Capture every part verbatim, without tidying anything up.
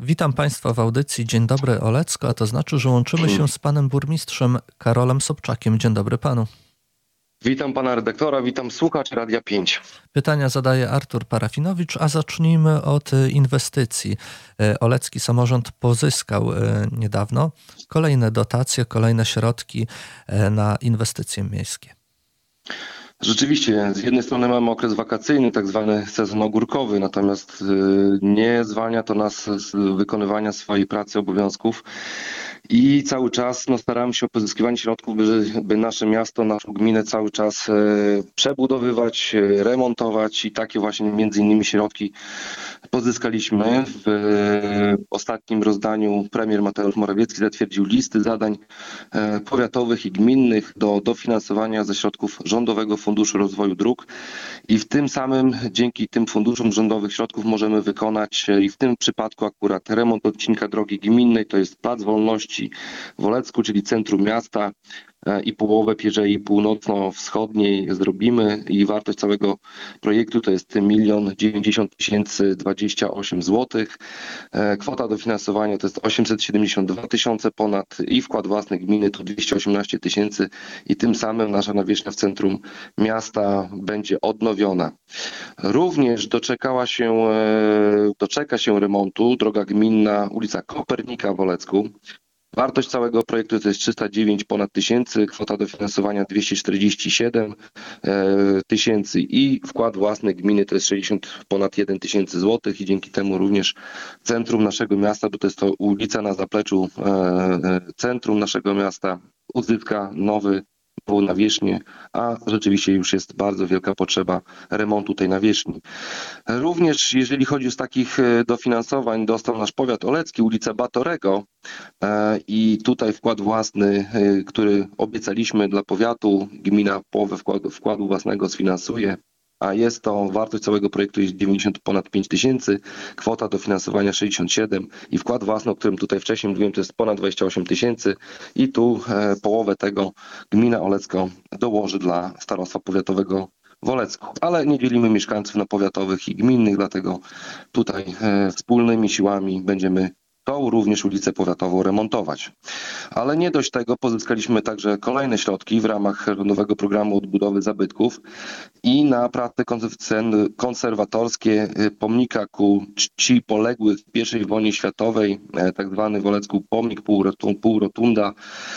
Witam Państwa w audycji Dzień dobry Olecko, a to znaczy, że łączymy się z panem burmistrzem Karolem Sobczakiem. Dzień dobry panu. Witam pana redaktora, witam słuchaczy Radia pięć. Pytania zadaje Artur Parafinowicz, a zacznijmy od inwestycji. Olecki samorząd pozyskał niedawno kolejne dotacje, kolejne środki na inwestycje miejskie. Rzeczywiście, z jednej strony mamy okres wakacyjny, tak zwany sezon ogórkowy, natomiast nie zwalnia to nas z wykonywania swojej pracy, obowiązków i cały czas no, staramy się o pozyskiwanie środków, by, by nasze miasto, naszą gminę cały czas e, przebudowywać, e, remontować i takie właśnie między innymi środki pozyskaliśmy. W e, ostatnim rozdaniu premier Mateusz Morawiecki zatwierdził listy zadań e, powiatowych i gminnych do dofinansowania ze środków Rządowego Funduszu Rozwoju Dróg i w tym samym dzięki tym funduszom rządowych środków możemy wykonać e, i w tym przypadku akurat remont odcinka drogi gminnej, to jest Plac Wolności w Olecku, czyli centrum miasta, i połowę Pierzei Północno-Wschodniej zrobimy i wartość całego projektu to jest milion dziewięćdziesiąt tysięcy dwadzieścia osiem złotych. Kwota dofinansowania to jest osiemset siedemdziesiąt dwa tysiące ponad i wkład własny gminy to dwieście osiemnaście tysięcy i tym samym nasza nawierzchnia w centrum miasta będzie odnowiona. Również doczekała się, doczeka się remontu droga gminna ulica Kopernika w Olecku. Wartość całego projektu to jest trzysta dziewięć ponad tysięcy, kwota dofinansowania dwieście czterdzieści siedem tysięcy i wkład własny gminy to jest sześćdziesiąt ponad jeden tysięcy złotych i dzięki temu również centrum naszego miasta, bo to jest to ulica na zapleczu centrum naszego miasta, uzyska nowy nawierzchnię, a rzeczywiście już jest bardzo wielka potrzeba remontu tej nawierzchni. Również jeżeli chodzi z takich dofinansowań dostał nasz powiat olecki, ulica Batorego i tutaj wkład własny, który obiecaliśmy dla powiatu, gmina połowę wkładu, wkładu własnego sfinansuje, a jest to wartość całego projektu jest dziewięćdziesiąt ponad pięć tysięcy, kwota dofinansowania sześćdziesiąt siedem i wkład własny, o którym tutaj wcześniej mówiłem, to jest ponad dwadzieścia osiem tysięcy i tu e, połowę tego gmina Olecko dołoży dla starostwa powiatowego w Olecku. Ale nie dzielimy mieszkańców na powiatowych i gminnych, dlatego tutaj e, wspólnymi siłami będziemy tą również ulicę powiatową remontować. Ale nie dość tego, pozyskaliśmy także kolejne środki w ramach Rządowego Programu Odbudowy Zabytków i na prace konserwatorskie pomnika ku czci poległych w pierwszej wojnie światowej, tak zwany w Olecku pomnik półrotunda,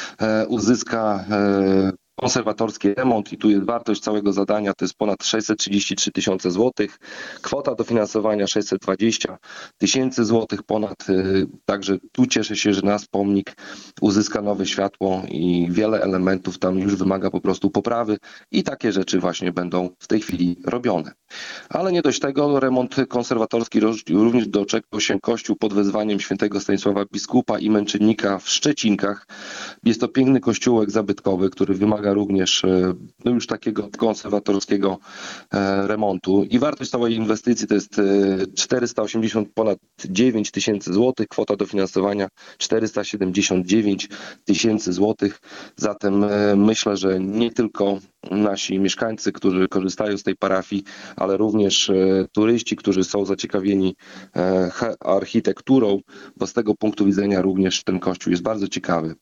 uzyska konserwatorski remont i tu jest wartość całego zadania, to jest ponad sześćset trzydzieści trzy tysiące złotych, kwota dofinansowania sześćset dwadzieścia tysięcy złotych ponad, także tu cieszę się, że nasz pomnik uzyska nowe światło i wiele elementów tam już wymaga po prostu poprawy i takie rzeczy właśnie będą w tej chwili robione. Ale nie dość tego, remont konserwatorski również doczekał się kościół pod wezwaniem świętego Stanisława Biskupa i Męczennika w Szczecinkach. Jest to piękny kościółek zabytkowy, który wymaga również no już takiego konserwatorskiego remontu i wartość całej inwestycji to jest czterysta osiemdziesiąt ponad dziewięć tysięcy złotych, kwota dofinansowania czterysta siedemdziesiąt dziewięć tysięcy złotych. Zatem myślę, że nie tylko nasi mieszkańcy, którzy korzystają z tej parafii, ale również turyści, którzy są zaciekawieni architekturą, bo z tego punktu widzenia również ten kościół jest bardzo ciekawy.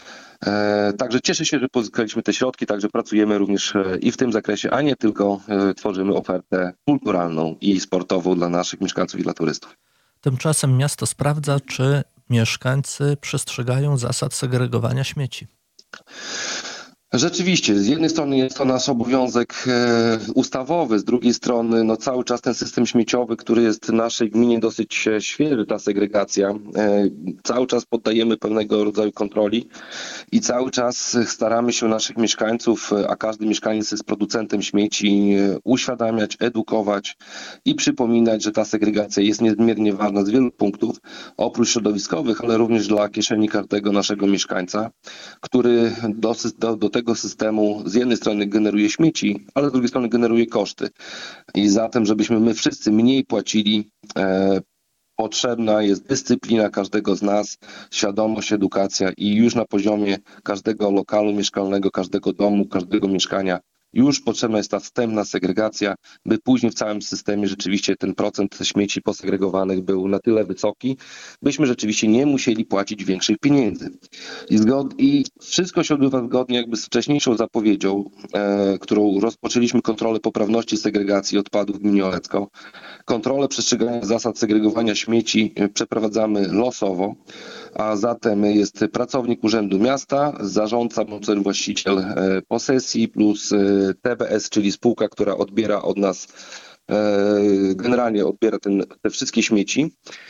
Także cieszę się, że pozyskaliśmy te środki, także pracujemy również i w tym zakresie, a nie tylko tworzymy ofertę kulturalną i sportową dla naszych mieszkańców i dla turystów. Tymczasem miasto sprawdza, czy mieszkańcy przestrzegają zasad segregowania śmieci. Rzeczywiście, z jednej strony jest to nasz obowiązek e, ustawowy, z drugiej strony no, cały czas ten system śmieciowy, który jest w naszej gminie dosyć świeży, ta segregacja, e, cały czas poddajemy pewnego rodzaju kontroli i cały czas staramy się naszych mieszkańców, a każdy mieszkaniec jest producentem śmieci, e, uświadamiać, edukować i przypominać, że ta segregacja jest niezmiernie ważna z wielu punktów, oprócz środowiskowych, ale również dla kieszeni każdego naszego mieszkańca, który do, do, do tego systemu z jednej strony generuje śmieci, ale z drugiej strony generuje koszty. I zatem, żebyśmy my wszyscy mniej płacili, e, potrzebna jest dyscyplina każdego z nas, świadomość, edukacja i już na poziomie każdego lokalu mieszkalnego, każdego domu, każdego mieszkania już potrzebna jest ta wstępna segregacja, by później w całym systemie rzeczywiście ten procent śmieci posegregowanych był na tyle wysoki, byśmy rzeczywiście nie musieli płacić większych pieniędzy. I, zgod- i wszystko się odbywa zgodnie jakby z wcześniejszą zapowiedzią, e, którą rozpoczęliśmy kontrolę poprawności segregacji odpadów w gminie Olecko. Kontrolę przestrzegania zasad segregowania śmieci przeprowadzamy losowo, a zatem jest pracownik Urzędu Miasta, zarządca bądź właściciel posesji plus T B S, czyli spółka, która odbiera od nas, generalnie odbiera ten, te wszystkie śmieci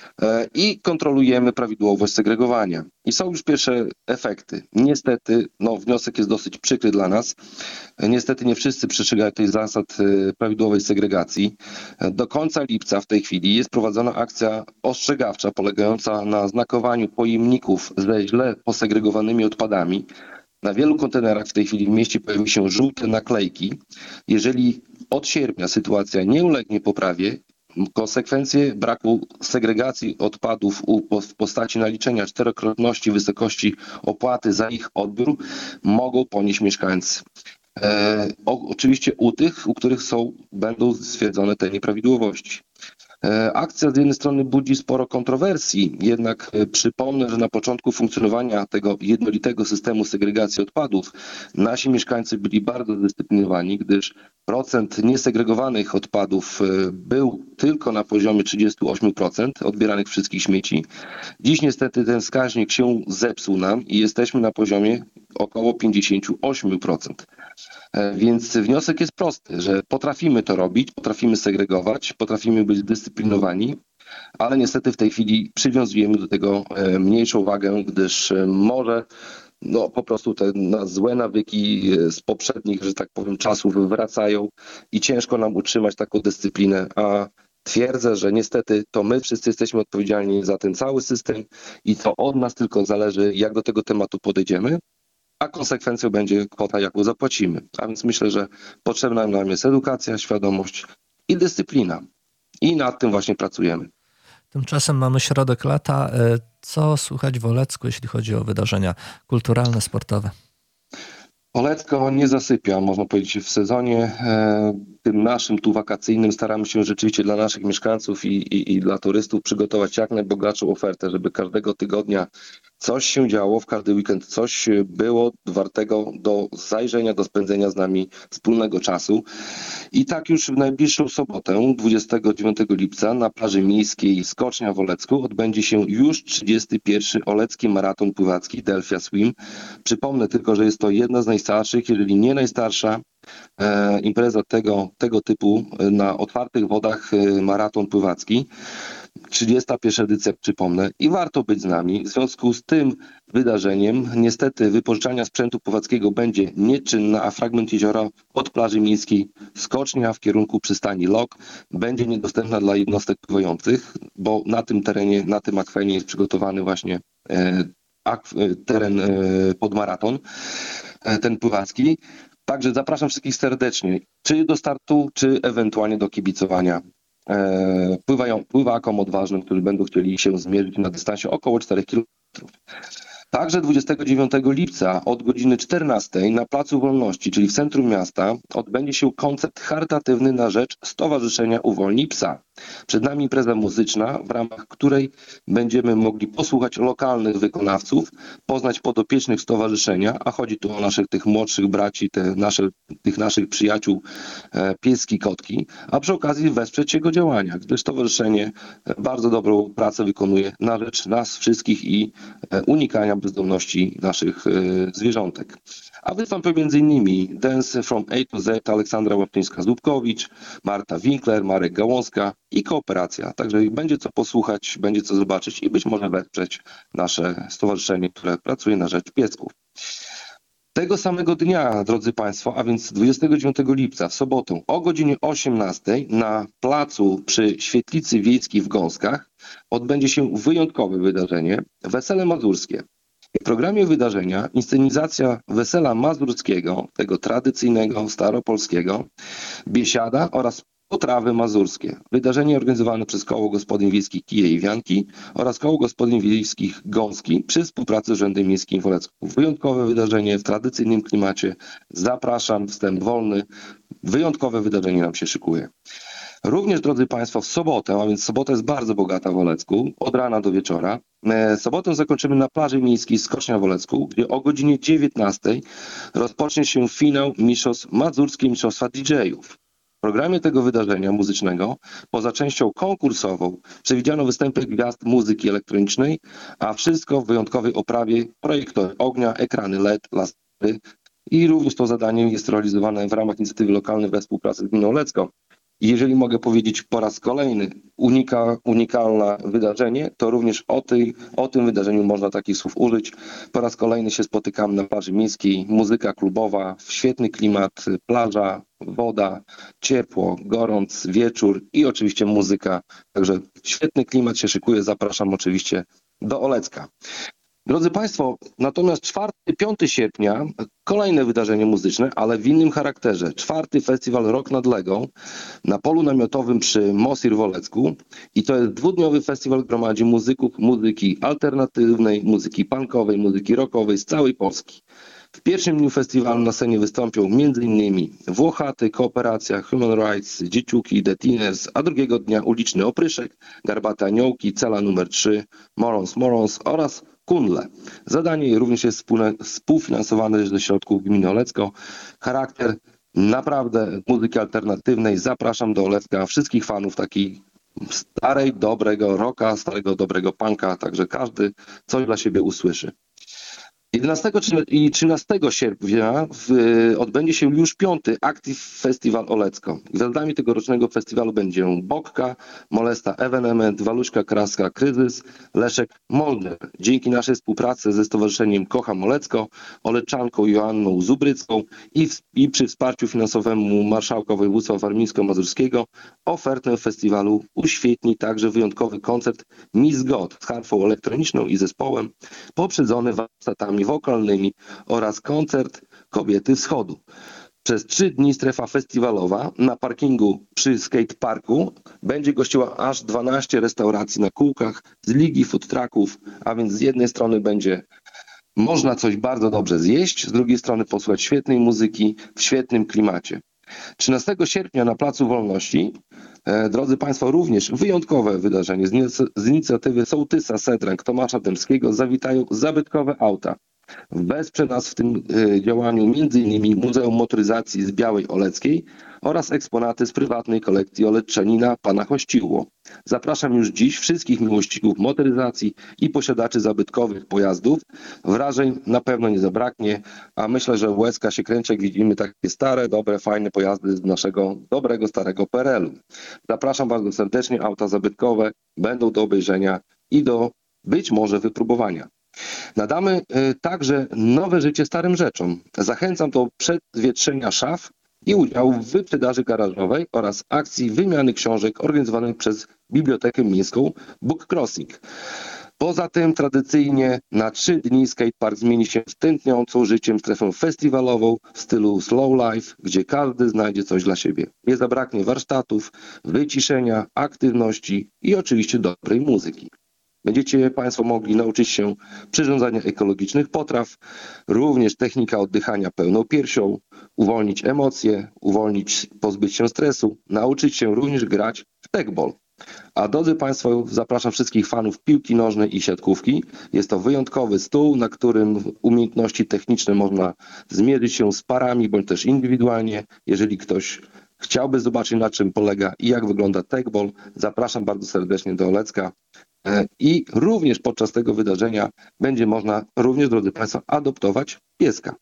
i kontrolujemy prawidłowość segregowania. I są już pierwsze efekty. Niestety, no, wniosek jest dosyć przykry dla nas. Niestety nie wszyscy przestrzegają tych zasad prawidłowej segregacji. Do końca lipca w tej chwili jest prowadzona akcja ostrzegawcza polegająca na znakowaniu pojemników ze źle posegregowanymi odpadami. Na wielu kontenerach w tej chwili w mieście pojawiły się żółte naklejki. Jeżeli od sierpnia sytuacja nie ulegnie poprawie, konsekwencje braku segregacji odpadów w postaci naliczenia czterokrotności wysokości opłaty za ich odbiór mogą ponieść mieszkańcy. E, o, oczywiście u tych, u których są, będą stwierdzone te nieprawidłowości. Akcja z jednej strony budzi sporo kontrowersji, jednak przypomnę, że na początku funkcjonowania tego jednolitego systemu segregacji odpadów nasi mieszkańcy byli bardzo zdyscyplinowani, gdyż procent niesegregowanych odpadów był tylko na poziomie trzydzieści osiem procent odbieranych wszystkich śmieci. Dziś niestety ten wskaźnik się zepsuł nam i jesteśmy na poziomie około pięćdziesiąt osiem procent. Więc wniosek jest prosty, że potrafimy to robić, potrafimy segregować, potrafimy być dyscyplinowani, ale niestety w tej chwili przywiązujemy do tego mniejszą wagę, gdyż może no, po prostu te złe nawyki z poprzednich, że tak powiem, czasów wracają i ciężko nam utrzymać taką dyscyplinę, a twierdzę, że niestety to my wszyscy jesteśmy odpowiedzialni za ten cały system i to od nas tylko zależy, jak do tego tematu podejdziemy, a konsekwencją będzie kwota, jaką zapłacimy. A więc myślę, że potrzebna nam jest edukacja, świadomość i dyscyplina. I nad tym właśnie pracujemy. Tymczasem mamy środek lata. Co słychać w Olecku, jeśli chodzi o wydarzenia kulturalne, sportowe? Olecko nie zasypia, można powiedzieć, w sezonie tym naszym tu wakacyjnym. Staramy się rzeczywiście dla naszych mieszkańców i, i, i dla turystów przygotować jak najbogatszą ofertę, żeby każdego tygodnia coś się działo, w każdy weekend coś było wartego do zajrzenia, do spędzenia z nami wspólnego czasu. I tak już w najbliższą sobotę, dwudziestego dziewiątego lipca, na plaży miejskiej Skocznia w Olecku odbędzie się już trzydziesty pierwszy Olecki Maraton Pływacki Delfia Swim. Przypomnę tylko, że jest to jedna z najstarszych, jeżeli nie najstarsza e, impreza tego, tego typu na otwartych wodach e, maraton pływacki. trzydziesta pierwsza edycja, przypomnę, i warto być z nami. W związku z tym wydarzeniem niestety wypożyczania sprzętu pływackiego będzie nieczynna, a fragment jeziora od plaży miejskiej Skocznia w kierunku przystani Lok będzie niedostępna dla jednostek pływających, bo na tym terenie, na tym akwenie jest przygotowany właśnie e, akw, teren e, pod maraton, e, ten pływacki. Także zapraszam wszystkich serdecznie, czy do startu, czy ewentualnie do kibicowania Pływają, pływakom odważnym, którzy będą chcieli się zmierzyć na dystansie około czterech kilometrów. Także dwudziestego dziewiątego lipca od godziny czternastej na Placu Wolności, czyli w centrum miasta, odbędzie się koncert charytatywny na rzecz Stowarzyszenia Uwolnij Psa. Przed nami impreza muzyczna, w ramach której będziemy mogli posłuchać lokalnych wykonawców, poznać podopiecznych stowarzyszenia, a chodzi tu o naszych tych młodszych braci, te nasze, tych naszych przyjaciół e, pieski, kotki, a przy okazji wesprzeć jego działania, gdyż stowarzyszenie bardzo dobrą pracę wykonuje na rzecz nas wszystkich i e, unikania bezdomności naszych e, zwierzątek. A wystąpią m.in. Dance from A to Z Aleksandra Łapczyńska-Złupkowicz, Marta Winkler, Marek Gałązka i Kooperacja. Także będzie co posłuchać, będzie co zobaczyć i być może wesprzeć nasze stowarzyszenie, które pracuje na rzecz piesków. Tego samego dnia, drodzy Państwo, a więc dwudziestego dziewiątego lipca w sobotę o godzinie osiemnastej na placu przy Świetlicy Wiejskiej w Gąskach odbędzie się wyjątkowe wydarzenie Wesele Mazurskie. W programie wydarzenia inscenizacja wesela mazurskiego, tego tradycyjnego, staropolskiego, biesiada oraz Potrawy mazurskie. Wydarzenie organizowane przez Koło Gospodyń Wiejskich Kije i Wianki oraz Koło Gospodyń Wiejskich Gąski przy współpracy z Urzędem Miejskim w Olecku. Wyjątkowe wydarzenie w tradycyjnym klimacie. Zapraszam, wstęp wolny. Wyjątkowe wydarzenie nam się szykuje. Również, drodzy Państwo, w sobotę, a więc sobota jest bardzo bogata w Olecku, od rana do wieczora. Sobotę zakończymy na plaży miejskiej Skocznia w Olecku, gdzie o godzinie dziewiętnastej rozpocznie się finał mistrzostw, mazurskie mistrzostwa D J-ów. W programie tego wydarzenia muzycznego, poza częścią konkursową, przewidziano występy gwiazd muzyki elektronicznej, a wszystko w wyjątkowej oprawie, projektory ognia, ekrany L E D, lasery i również to zadanie jest realizowane w ramach inicjatywy lokalnej we współpracy z Gminą Olecką. I jeżeli mogę powiedzieć po raz kolejny unika, unikalne wydarzenie, to również o, tej, o tym wydarzeniu można takich słów użyć. Po raz kolejny się spotykamy na plaży miejskiej, muzyka klubowa, świetny klimat, plaża, woda, ciepło, gorąc, wieczór i oczywiście muzyka. Także świetny klimat się szykuje, zapraszam oczywiście do Olecka. Drodzy Państwo, natomiast czwartego do piątego sierpnia kolejne wydarzenie muzyczne, ale w innym charakterze. Czwarty festiwal Rok nad Legą na polu namiotowym przy Mosir w Olecku. I to jest dwudniowy festiwal, gromadzi muzyków, muzyki alternatywnej, muzyki punkowej, muzyki rockowej z całej Polski. W pierwszym dniu festiwalu na scenie wystąpią m.in. Włochaty, Kooperacja, Human Rights, Dzieciuki, The Teeners, a drugiego dnia Uliczny Opryszek, Garbate Aniołki, Cela numer trzy, Morons Morons oraz Kundle. Zadanie również jest współfinansowane ze środków Gminy Olecko. Charakter naprawdę muzyki alternatywnej. Zapraszam do Olecka wszystkich fanów takiej starej, dobrego rocka, starego, dobrego punka. Także każdy coś dla siebie usłyszy. jedenastego i trzynastego sierpnia w, odbędzie się już piąty Active Festival Olecko. Gwiazdami tegorocznego festiwalu będzie Bokka, Molesta Evenement, Waluśka Kraska Kryzys, Leszek Molder. Dzięki naszej współpracy ze Stowarzyszeniem Kocham Olecko, Oleczanką Joanną Zubrycką i, w, i przy wsparciu finansowemu Marszałka Województwa Warmińsko-Mazurskiego ofertę festiwalu uświetni także wyjątkowy koncert Miss God z harfą elektroniczną i zespołem, poprzedzony warsztatami wokalnymi oraz koncert Kobiety Wschodu. Przez trzy dni strefa festiwalowa na parkingu przy skateparku będzie gościła aż dwanaście restauracji na kółkach z ligi food trucków, a więc z jednej strony będzie można coś bardzo dobrze zjeść, z drugiej strony posłuchać świetnej muzyki w świetnym klimacie. trzynastego sierpnia na Placu Wolności, e, drodzy Państwo, również wyjątkowe wydarzenie z, z inicjatywy sołtysa Sedręk Tomasza Dębskiego zawitają zabytkowe auta. Wesprze nas w tym y, działaniu m.in. Muzeum Motoryzacji z Białej Oleckiej oraz eksponaty z prywatnej kolekcji Oletczanina pana Kościuło. Zapraszam już dziś wszystkich miłośników motoryzacji i posiadaczy zabytkowych pojazdów. Wrażeń na pewno nie zabraknie, a myślę, że w łezka się kręci, jak widzimy takie stare, dobre, fajne pojazdy z naszego dobrego, starego P R L u. Zapraszam bardzo serdecznie, auta zabytkowe będą do obejrzenia i do być może wypróbowania. Nadamy y, także nowe życie starym rzeczom. Zachęcam do przedwietrzenia szaf i udziału w wyprzedaży garażowej oraz akcji wymiany książek organizowanej przez Bibliotekę Miejską Book Crossing. Poza tym tradycyjnie na trzy dni skatepark zmieni się w tętniącą życiem strefę festiwalową w stylu slow life, gdzie każdy znajdzie coś dla siebie. Nie zabraknie warsztatów, wyciszenia, aktywności i oczywiście dobrej muzyki. Będziecie Państwo mogli nauczyć się przyrządzania ekologicznych potraw, również technika oddychania pełną piersią, uwolnić emocje, uwolnić, pozbyć się stresu, nauczyć się również grać w tegball. A drodzy Państwo, zapraszam wszystkich fanów piłki nożnej i siatkówki. Jest to wyjątkowy stół, na którym umiejętności techniczne można zmierzyć się z parami, bądź też indywidualnie. Jeżeli ktoś chciałby zobaczyć, na czym polega i jak wygląda tegball, zapraszam bardzo serdecznie do Olecka. I również podczas tego wydarzenia będzie można również, drodzy Państwo, adoptować pieska.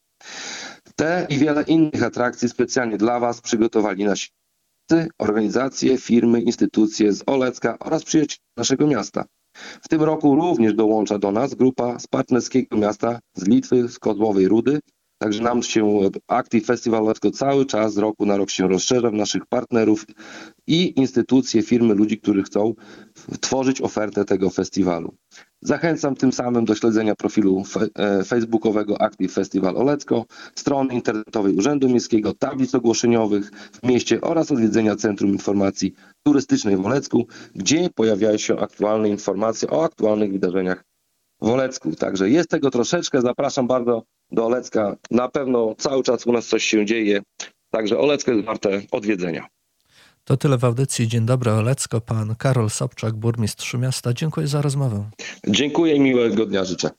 Te i wiele innych atrakcji specjalnie dla Was przygotowali nasi organizacje, firmy, instytucje z Olecka oraz przyjaciół naszego miasta. W tym roku również dołącza do nas grupa z partnerskiego miasta z Litwy, z Kozłowej Rudy. Także nam się Active Festival Olecko cały czas z roku na rok się rozszerza w naszych partnerów i instytucje, firmy, ludzi, którzy chcą tworzyć ofertę tego festiwalu. Zachęcam tym samym do śledzenia profilu fe- facebookowego Active Festival Olecko, strony internetowej Urzędu Miejskiego, tablic ogłoszeniowych w mieście oraz odwiedzenia Centrum Informacji Turystycznej w Olecku, gdzie pojawiają się aktualne informacje o aktualnych wydarzeniach w Olecku. Także jest tego troszeczkę. Zapraszam bardzo do Olecka. Na pewno cały czas u nas coś się dzieje. Także Olecko jest warte odwiedzenia. To tyle w audycji Dzień dobry Olecko. Pan Karol Sobczak, burmistrz miasta. Dziękuję za rozmowę. Dziękuję i miłego dnia życzę.